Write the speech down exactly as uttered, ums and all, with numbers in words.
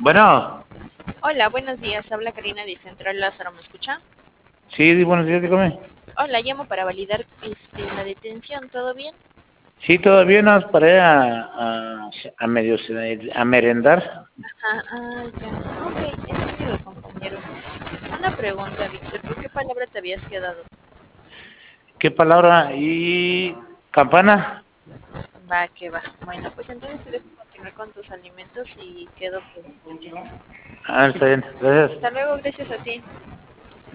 Bueno, Hola, buenos días. Habla Karina de Central Lázaro. ¿Me escucha? sí, buenos días, dígame. Hola, llamo para validar este, la detención. ¿Todo bien? Sí, todavía nos paré a, a, a medio a merendar. Ah, ah, ya. Ok, entendido, compañero. Una pregunta, Víctor. ¿Por qué palabra te habías quedado? ¿Qué palabra? ¿Y campana? Va, que va. Bueno, pues entonces te dejo continuar con tus alimentos y quedo pendiente. Ah, está bien, gracias. Hasta luego, gracias a ti.